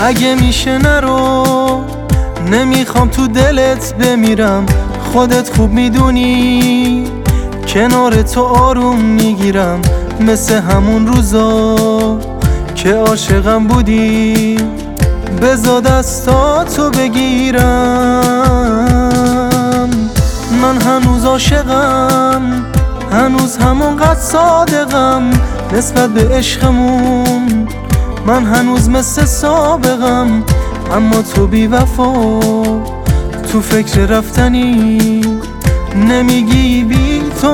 اگه میشه نرو، نمیخوام تو دلت بمیرم. خودت خوب میدونی کنار تو آروم میگیرم، مثل همون روزا که عاشقم بودی. بذار دستاتو بگیرم، من هنوز عاشقم، هنوز همونقدر صادقم نسبت به عشقمون. من هنوز مثل سابقم، اما تو بی وفا، تو فکر رفتنی، نمیگی بی تو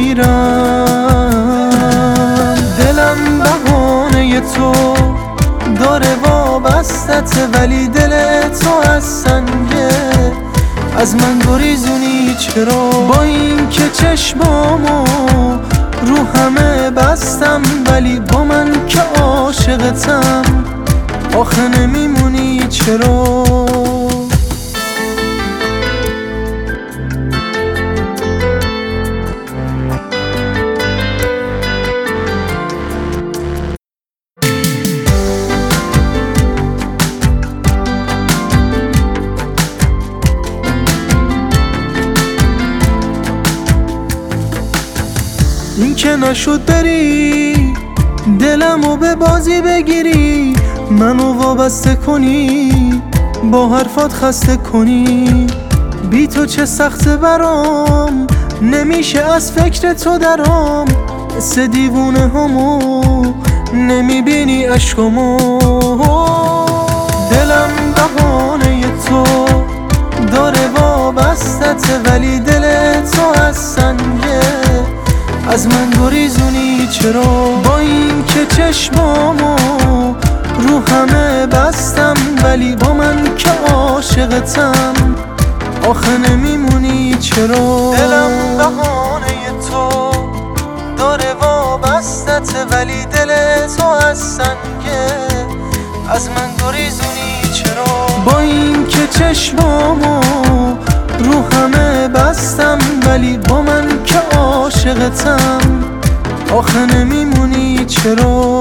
میمیرم. دلم بهانه تو داره وابستته، ولی دل تو از سنگه. از من گریزونی چرا؟ با این که چشمامو رو همه بستم، ولی با من که عاشقتم آخه نمیمونی چرا؟ این که نشد بری، دلمو به بازی بگیری، منو وابسته کنی، با حرفات خسته کنی. بی تو چه سخته برام، نمیشه از فکر تو درام. مثل دیوونه همو نمیبینی عشقمو. دلم بهانه تو داره وابستته، ولی دل تو از سنگه. از من گریزونی چرا؟ با این که چشمامو رو همه بستم، ولی با من که عاشقتم آخه نمیمونی چرا؟ دلم بهانه تو داره وابستته، ولی دل تو از سنگه. از من گریزونی چرا؟ با این که چشمامو رو همه بستم، ولی با من که عاشقتم آخه نمیمونی چرا؟